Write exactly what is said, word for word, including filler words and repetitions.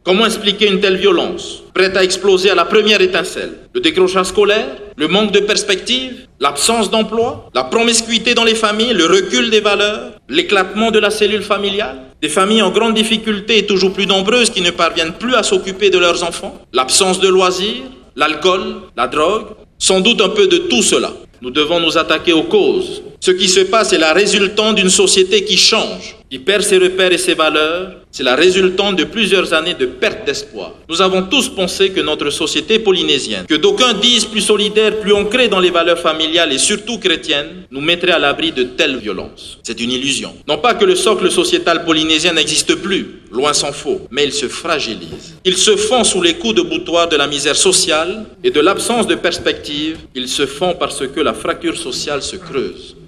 Comment expliquer une telle violence, prête à exploser à la première étincelle? Le décrochage scolaire, le manque de perspective, l'absence d'emploi, la promiscuité dans les familles, le recul des valeurs, l'éclatement de la cellule familiale, des familles en grande difficulté et toujours plus nombreuses qui ne parviennent plus à s'occuper de leurs enfants, l'absence de loisirs, l'alcool, la drogue, sans doute un peu de tout cela. Nous devons nous attaquer aux causes. Ce qui se passe est la résultante d'une société qui change, qui perd ses repères et ses valeurs. C'est la résultante de plusieurs années de perte d'espoir. Nous avons tous pensé que notre société polynésienne, que d'aucuns disent plus solidaire, plus ancrée dans les valeurs familiales et surtout chrétiennes, nous mettrait à l'abri de telles violences. C'est une illusion. Non pas que le socle sociétal polynésien n'existe plus, loin s'en faut, mais il se fragilise. Il se fond sous les coups de boutoir de la misère sociale et de l'absence de perspective. Il se fond parce que la fracture sociale se creuse.